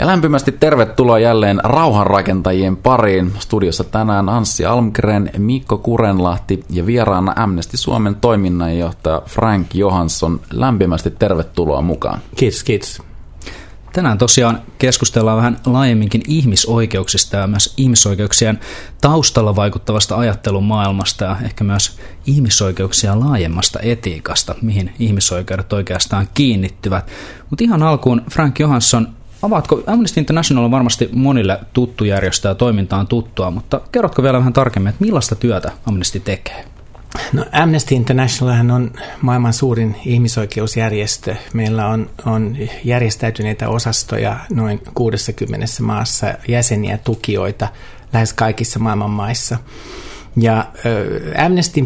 Ja lämpimästi tervetuloa jälleen rauhanrakentajien pariin. Studiossa tänään Anssi Almgren, Mikko Kurenlahti ja vieraana Amnesty Suomen toiminnanjohtaja Frank Johansson. Lämpimästi tervetuloa mukaan. Kiitos, kiitos. Tänään tosiaan keskustellaan vähän laajemminkin ihmisoikeuksista ja myös ihmisoikeuksien taustalla vaikuttavasta ajattelun maailmasta ja ehkä myös ihmisoikeuksia laajemmasta etiikasta, mihin ihmisoikeudet oikeastaan kiinnittyvät. Mutta ihan alkuun, Frank Johansson, avaatko, Amnesty International on varmasti monille tuttu järjestö ja toiminta on tuttua, mutta kerrotko vielä vähän tarkemmin, että millaista työtä Amnesty tekee? No, Amnesty International on maailman suurin ihmisoikeusjärjestö. Meillä on järjestäytyneitä osastoja noin 60 maassa, jäseniä, tukijoita lähes kaikissa maailman maissa. Ja Amnestyn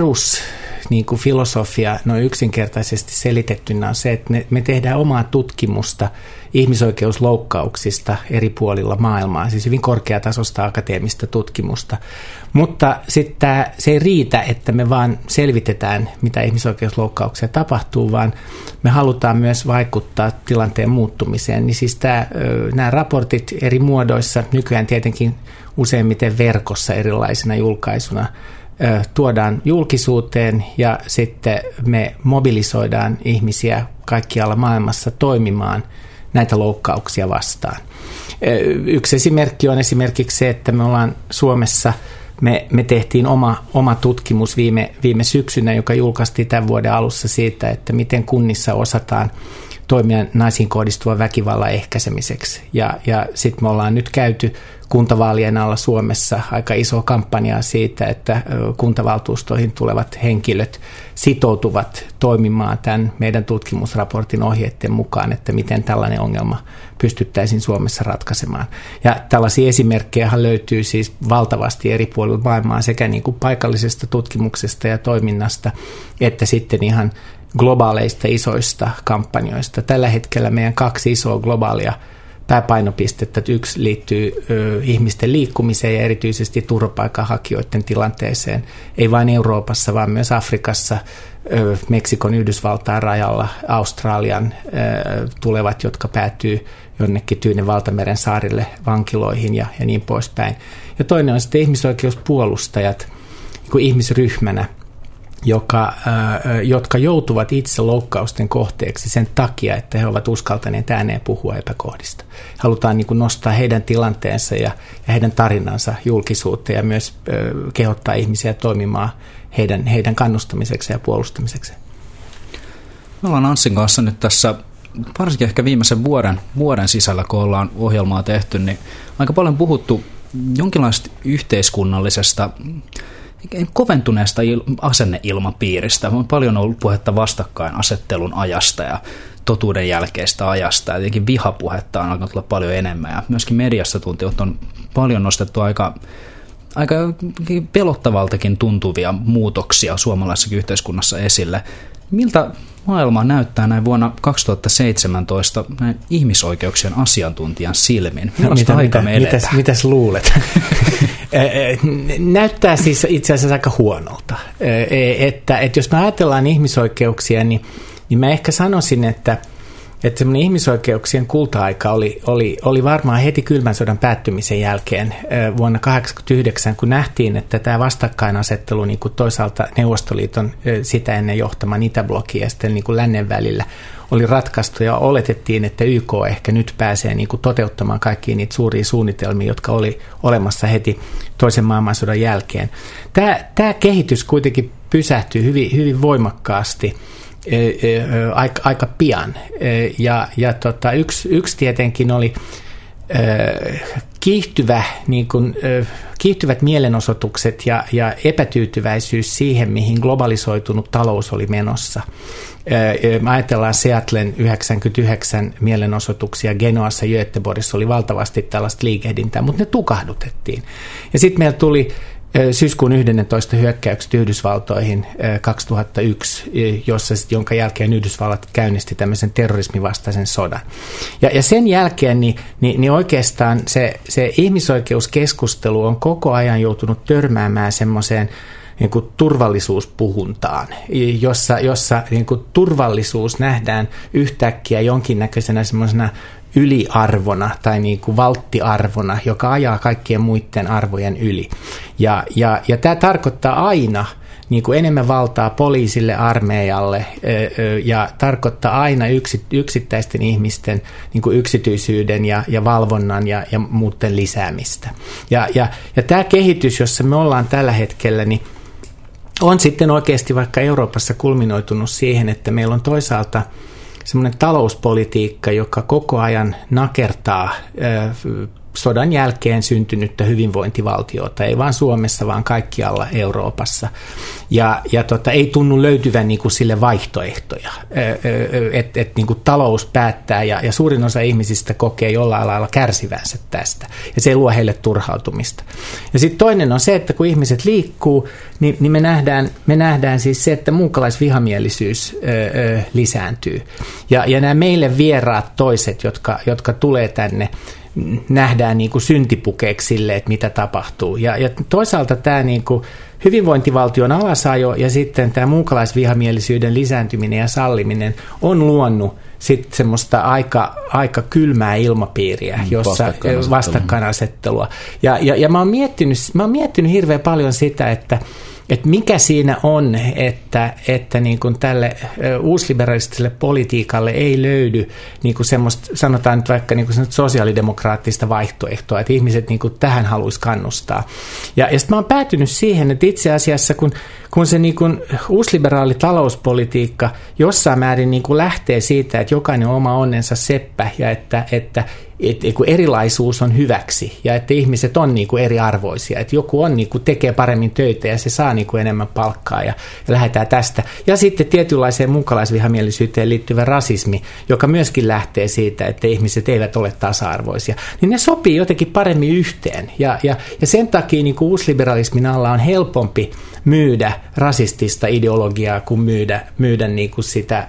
filosofia noin yksinkertaisesti selitettynä on se, että me tehdään omaa tutkimusta ihmisoikeusloukkauksista eri puolilla maailmaa, siis hyvin korkeatasoista akateemista tutkimusta. Mutta sitten se ei riitä, että me vaan selvitetään, mitä ihmisoikeusloukkauksia tapahtuu, vaan me halutaan myös vaikuttaa tilanteen muuttumiseen. Niin siis nämä raportit eri muodoissa, nykyään tietenkin useimmiten verkossa erilaisina julkaisuna, tuodaan julkisuuteen ja sitten me mobilisoidaan ihmisiä kaikkialla maailmassa toimimaan näitä loukkauksia vastaan. Yksi esimerkki on esimerkiksi se, että me ollaan Suomessa, me tehtiin oma tutkimus viime syksynä, joka julkaistiin tämän vuoden alussa siitä, että miten kunnissa osataan toimia naisiin kohdistuvan väkivallan ehkäisemiseksi. Ja sitten me ollaan nyt käyty kuntavaalien alla Suomessa aika iso kampanjaa siitä, että kuntavaltuustoihin tulevat henkilöt sitoutuvat toimimaan tämän meidän tutkimusraportin ohjeiden mukaan, että miten tällainen ongelma pystyttäisiin Suomessa ratkaisemaan. Ja tällaisia esimerkkejä löytyy siis valtavasti eri puolilla maailmaa sekä niin kuin paikallisesta tutkimuksesta ja toiminnasta, että sitten ihan globaaleista isoista kampanjoista. Tällä hetkellä meidän 2 isoa globaalia pääpainopistettä. Yksi liittyy ihmisten liikkumiseen ja erityisesti turvapaikanhakijoiden tilanteeseen. Ei vain Euroopassa, vaan myös Afrikassa, Meksikon, Yhdysvaltain rajalla, Australian tulevat, jotka päätyy jonnekin Tyynen valtameren saarille vankiloihin ja niin poispäin. Ja toinen on sitten ihmisoikeuspuolustajat niin kuin ihmisryhmänä, jotka joutuvat itse loukkausten kohteeksi sen takia, että he ovat uskaltaneet ääneen puhua epäkohdista. Halutaan niin kuin nostaa heidän tilanteensa ja heidän tarinansa julkisuuteen ja myös kehottaa ihmisiä toimimaan heidän kannustamiseksi ja puolustamiseksi. Me ollaan Anssin kanssa nyt tässä, varsinkin ehkä viimeisen vuoden sisällä, kun ollaan ohjelmaa tehty, niin aika paljon puhuttu jonkinlaista yhteiskunnallisesta koventuneesta asenneilmapiiristä. On paljon ollut puhetta vastakkainasettelun ajasta ja totuuden jälkeistä ajasta. Ja tietenkin vihapuhetta on alkanut tulla paljon enemmän. Ja myöskin mediassa tuntuu, että on paljon nostettu aika pelottavaltakin tuntuvia muutoksia suomalaisessa yhteiskunnassa esille. Miltä maailma näyttää näin vuonna 2017 näin ihmisoikeuksien asiantuntijan silmin? Mitäs luulet? Näyttää siis itse asiassa aika huonolta. Että jos me ajatellaan ihmisoikeuksia, niin mä ehkä sanoisin, että semmoinen ihmisoikeuksien kulta-aika oli varmaan heti kylmän sodan päättymisen jälkeen vuonna 1989, kun nähtiin, että tämä vastakkainasettelu niin kuin toisaalta Neuvostoliiton sitä ennen johtaman Itäblokin ja sitten niin kuin lännen välillä oli ratkaistu ja oletettiin, että YK ehkä nyt pääsee niin kuin toteuttamaan kaikkia niitä suuria suunnitelmia, jotka oli olemassa heti toisen maailmansodan jälkeen. Tämä kehitys kuitenkin pysähtyi hyvin voimakkaasti aika pian. Yksi tietenkin oli kiihtyvät mielenosoitukset ja epätyytyväisyys siihen, mihin globalisoitunut talous oli menossa. Ajatellaan Seattlen 1999 mielenosoituksia, Genoassa, Göteborgissa oli valtavasti tällaista liikehdintää, mutta ne tukahdutettiin. Ja sitten meillä tuli syyskuun 11 hyökkäykset Yhdysvaltoihin 2001, jonka jälkeen Yhdysvallat käynnisti tämmöisen terrorismivastaisen sodan. Ja sen jälkeen niin oikeastaan se ihmisoikeuskeskustelu on koko ajan joutunut törmäämään semmoiseen niin kuin turvallisuuspuhuntaan, jossa niin kuin turvallisuus nähdään yhtäkkiä jonkinnäköisenä semmoisena yliarvona tai niin kuin valttiarvona, joka ajaa kaikkien muiden arvojen yli. Ja tämä tarkoittaa aina niin kuin enemmän valtaa poliisille, armeijalle ja tarkoittaa aina yksittäisten ihmisten niin kuin yksityisyyden ja valvonnan ja muuten lisäämistä. Ja tämä kehitys, jossa me ollaan tällä hetkellä, niin on sitten oikeasti vaikka Euroopassa kulminoitunut siihen, että meillä on toisaalta semmoinen talouspolitiikka, joka koko ajan nakertaa sodan jälkeen syntynyttä hyvinvointivaltiota, ei vain Suomessa, vaan kaikkialla Euroopassa. Ja ei tunnu löytyvän niin kuin sille vaihtoehtoja, että niin kuin talous päättää ja suurin osa ihmisistä kokee jollain lailla kärsivänsä tästä. Ja se luo heille turhautumista. Ja sitten toinen on se, että kun ihmiset liikkuu, niin me nähdään siis se, että muukalaisvihamielisyys lisääntyy. Ja nämä meille vieraat toiset, jotka tulee tänne, nähdään niin kuin syntipukeeksi sille, että mitä tapahtuu. Ja toisaalta tämä niin kuin hyvinvointivaltion alasajo ja sitten tämä muukalaisvihamielisyyden lisääntyminen ja salliminen on luonut sitten semmoista aika kylmää ilmapiiriä, jossa vastakkainasettelua. Ja mä oon miettinyt hirveän paljon sitä, että mikä siinä on, että niin kuin tälle uusliberalistiselle politiikalle ei löydy niin kuin semmoista, sanotaan nyt vaikka niin kuin sosiaalidemokraattista vaihtoehtoa, että ihmiset niin kuin tähän haluaisi kannustaa. Ja sitten mä oon päätynyt siihen, että itse asiassa kun se niin kuin uusliberaali talouspolitiikka jossain määrin niin kuin lähtee siitä, että jokainen on oma onnensa seppä ja että erilaisuus on hyväksi ja että ihmiset on niin kuin eriarvoisia, että joku on niin kuin tekee paremmin töitä ja se saa niin kuin enemmän palkkaa ja lähdetään tästä. Ja sitten tietynlaiseen muukalaisvihamielisyyteen liittyvä rasismi, joka myöskin lähtee siitä, että ihmiset eivät ole tasa-arvoisia, niin ne sopii jotenkin paremmin yhteen. Ja sen takia niin kuin uusliberalismin alla on helpompi myydä rasistista ideologiaa kuin myydä niin kuin sitä,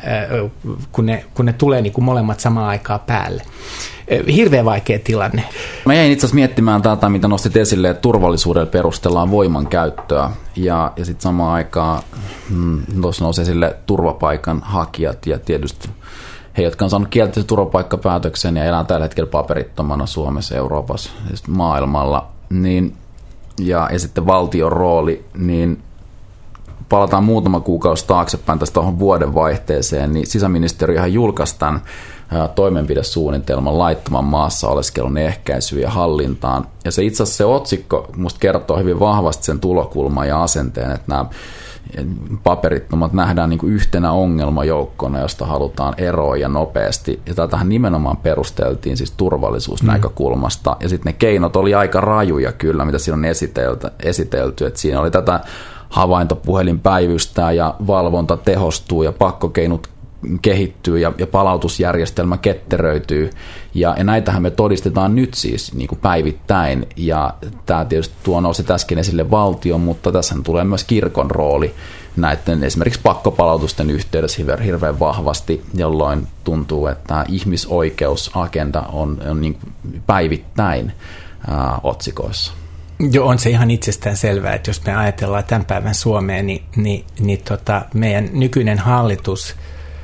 kun ne tulee niin kuin molemmat samaan aikaan päälle. Hirveän vaikea tilanne. Mä jäin itse asiassa miettimään tätä, mitä nostit esille, että turvallisuudella perustellaan voimankäyttöä ja sitten samaan aikaan tuossa nousi esille turvapaikan hakijat ja tietysti he, jotka on saanut kielteisen turvapaikkapäätöksen ja elää tällä hetkellä paperittomana Suomessa, Euroopassa, maailmalla, niin, ja sitten valtion rooli, niin palataan muutama kuukausi taaksepäin tästä tuohon vuodenvaihteeseen, niin sisäministeriöhän julkaisi tämän toimenpidesuunnitelman laittoman maassa oleskelun ehkäisyyn ja hallintaan. Ja se itse asiassa se otsikko musta kertoo hyvin vahvasti sen tulokulman ja asenteen, että nämä paperittomat nähdään niin kuin yhtenä ongelmajoukkona, josta halutaan eroa ja nopeasti. Ja tätähän nimenomaan perusteltiin siis turvallisuusnäkökulmasta. Ja sitten ne keinot oli aika rajuja kyllä, mitä siinä on esitelty. Että siinä oli tätä havaintopuhelin päivystää ja valvonta tehostuu ja pakkokeinot kehittyy ja palautusjärjestelmä ketteröityy. Ja näitähän me todistetaan nyt siis niin kuin päivittäin. Ja tämä tietysti nousi äsken esille valtion, mutta tässä tulee myös kirkon rooli näiden esimerkiksi pakkopalautusten yhteydessä hirveän vahvasti, jolloin tuntuu, että ihmisoikeusagenda on niin päivittäin otsikoissa. Joo, on se ihan itsestään selvää, että jos me ajatellaan tämän päivän Suomea, niin meidän nykyinen hallitus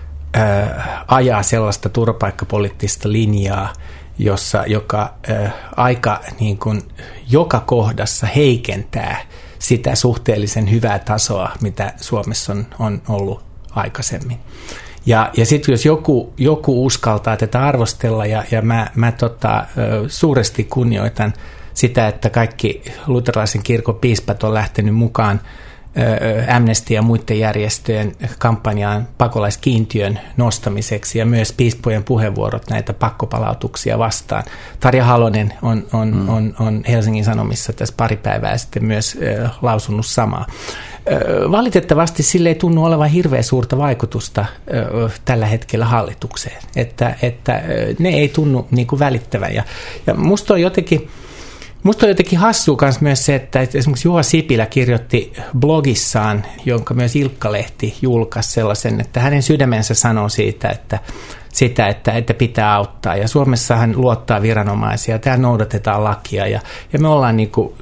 ajaa sellaista turvapaikkapoliittista linjaa, joka aika niin kuin joka kohdassa heikentää sitä suhteellisen hyvää tasoa, mitä Suomessa on ollut aikaisemmin. Ja sitten jos joku uskaltaa tätä arvostella, ja mä suuresti kunnioitan sitä, että kaikki luterilaisen kirkon piispat on lähtenyt mukaan Amnesty ja muiden järjestöjen kampanjaan pakolaiskiintiön nostamiseksi ja myös piispojen puheenvuorot näitä pakkopalautuksia vastaan. Tarja Halonen on Helsingin Sanomissa tässä pari päivää sitten myös lausunut samaa. Valitettavasti sille ei tunnu olevan hirveän suurta vaikutusta tällä hetkellä hallitukseen, että ne ei tunnu niin kuin välittävän. Ja musta on jotenkin hassua myös se, että esimerkiksi Juha Sipilä kirjoitti blogissaan, jonka myös Ilkka-lehti julkaisi sellaisen, että hänen sydämensä sanoo siitä, että pitää auttaa. Ja Suomessa hän luottaa viranomaisia, täällä noudatetaan lakia ja me ollaan niin kuin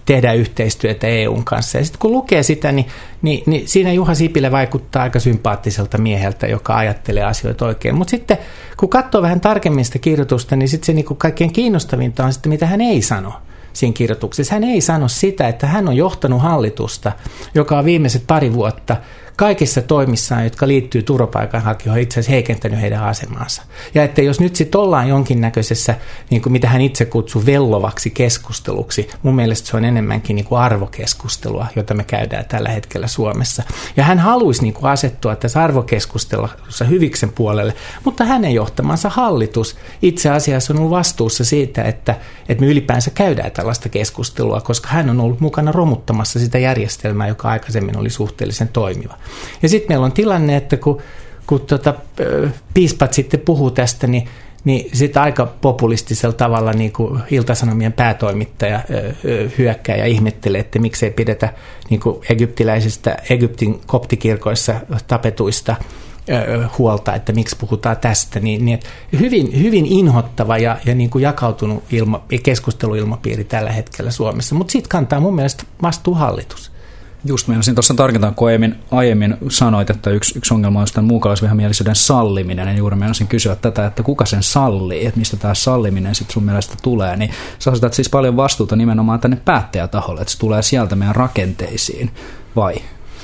tehdään yhteistyötä EUn kanssa. Ja sitten kun lukee sitä, niin siinä Juha Sipilä vaikuttaa aika sympaattiselta mieheltä, joka ajattelee asioita oikein. Mutta sitten kun katsoo vähän tarkemmin sitä kirjoitusta, niin sitten se niin kuin kaikkein kiinnostavinta on sitten, mitä hän ei sano siinä kirjoituksessa. Hän ei sano sitä, että hän on johtanut hallitusta, joka on viimeiset pari vuotta kaikissa toimissaan, jotka liittyy turvapaikanhakijoihin, itse asiassa heikentänyt heidän asemaansa. Ja että jos nyt sitten ollaan jonkinnäköisessä, niin kuin mitä hän itse kutsuu vellovaksi keskusteluksi, mun mielestä se on enemmänkin niin kuin arvokeskustelua, jota me käydään tällä hetkellä Suomessa. Ja hän haluaisi niin kuin asettua tässä arvokeskustelussa hyviksen puolelle, mutta hänen johtamansa hallitus itse asiassa on ollut vastuussa siitä, että me ylipäänsä käydään tällaista keskustelua, koska hän on ollut mukana romuttamassa sitä järjestelmää, joka aikaisemmin oli suhteellisen toimiva. Ja sitten meillä on tilanne, että kun piispat sitten puhuu tästä, niin sitten aika populistisella tavalla niin kuin Ilta-Sanomien päätoimittaja hyökkää ja ihmettelee, että miksei pidetä niin kuin Egyptin koptikirkoissa tapetuista huolta, että miksi puhutaan tästä. Niin hyvin inhottava ja niin kuin jakautunut keskusteluilmapiiri tällä hetkellä Suomessa, mutta siitä kantaa mun mielestä vastuu hallitus. Just meinasin tuossa tarkentaa, kun aiemmin sanoit, että yksi ongelma on tämän muukalaisvihamielisyyden salliminen, ja juuri meinasin kysyä tätä, että kuka sen sallii, että mistä tämä salliminen sitten sun mielestä tulee, niin sä asetat siis paljon vastuuta nimenomaan tänne päättäjätaholle, että se tulee sieltä meidän rakenteisiin, vai?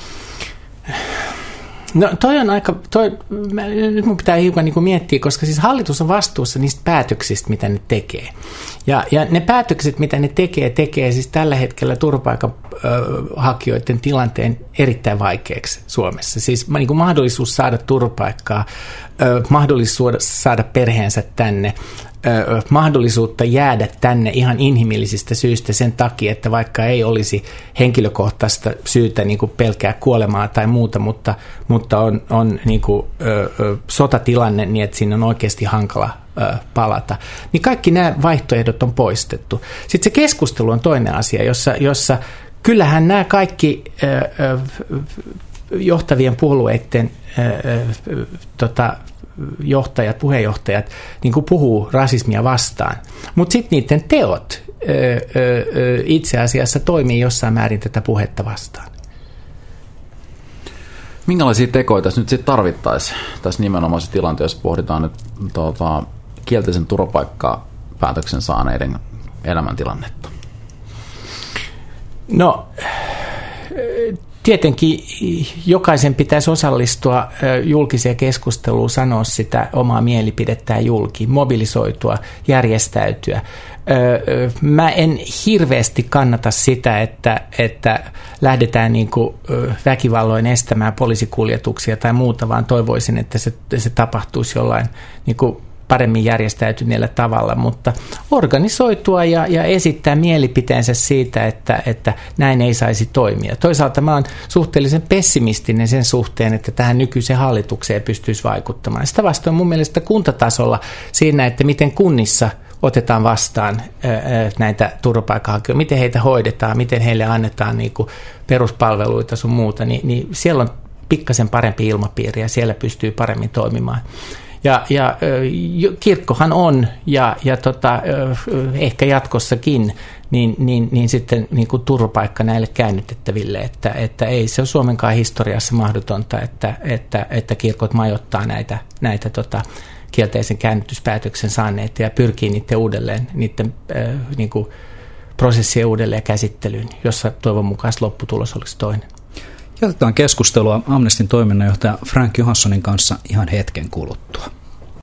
No nyt mun pitää hiukan niin kuin miettiä, koska siis hallitus on vastuussa niistä päätöksistä, mitä ne tekee. Ja ne päätökset, mitä ne tekee siis tällä hetkellä turvapaikanhakijoiden tilanteen erittäin vaikeaksi Suomessa. Siis niin kuin mahdollisuus saada turvapaikkaa, mahdollisuus saada perheensä tänne, mahdollisuutta jäädä tänne ihan inhimillisistä syistä sen takia, että vaikka ei olisi henkilökohtaista syytä niin kuin pelkää kuolemaa tai muuta, mutta on niin kuin, sotatilanne niin, että siinä on oikeasti hankala palata, niin kaikki nämä vaihtoehdot on poistettu. Sitten se keskustelu on toinen asia, jossa kyllähän nämä kaikki johtavien puolueiden johtajat, puheenjohtajat niin kuin puhuu rasismia vastaan, mutta sitten niiden teot itse asiassa toimii jossain määrin tätä puhetta vastaan. Minkälaisia tekoja tässä nyt sitten tarvittaisiin tässä nimenomaisessa tilanteessa, jos pohditaan nyt kielteisen turvapaikkapäätöksen saaneiden elämäntilannetta? No, tietenkin jokaisen pitäisi osallistua julkiseen keskusteluun, sanoa sitä omaa mielipidettään julki, mobilisoitua, järjestäytyä. Mä en hirveästi kannata sitä, että lähdetään niin kuin väkivalloin estämään poliisikuljetuksia tai muuta, vaan toivoisin, että se tapahtuisi jollain niin kuin paremmin järjestäytyneellä tavalla, mutta organisoitua ja esittää mielipiteensä siitä, että näin ei saisi toimia. Toisaalta mä oon suhteellisen pessimistinen sen suhteen, että tähän nykyiseen hallitukseen pystyisi vaikuttamaan. Sitä vastoin mun mielestä kuntatasolla siinä, että miten kunnissa otetaan vastaan näitä turvapaikanhakijoita, miten heitä hoidetaan, miten heille annetaan niin kuin peruspalveluita sun muuta, niin siellä on pikkasen parempi ilmapiiri ja siellä pystyy paremmin toimimaan. Ja kirkkohan on, ja ehkä jatkossakin, niin sitten niin kuin turvapaikka näille käännytettäville, että ei se ole Suomenkaan historiassa mahdotonta, että kirkot majoittaa näitä kielteisen käännytyspäätöksen saaneita ja pyrkii niiden niin kuin prosessien uudelleen käsittelyyn, jossa toivon mukaan lopputulos olisi toinen. Jatketaan keskustelua Amnestyn toiminnanjohtaja Frank Johanssonin kanssa ihan hetken kuluttua.